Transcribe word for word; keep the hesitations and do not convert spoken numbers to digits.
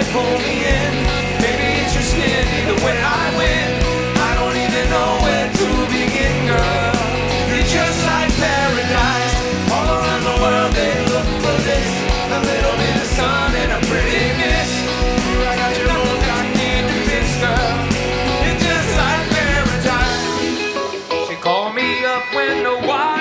pull me in. Maybe it's your skin, either way I win. I don't even know where to begin, girl. You're just like paradise. All around the world they look for this. A little bit of sun and a pretty miss. I got your own I need to fix, girl. You're just like paradise. She called me up when the wild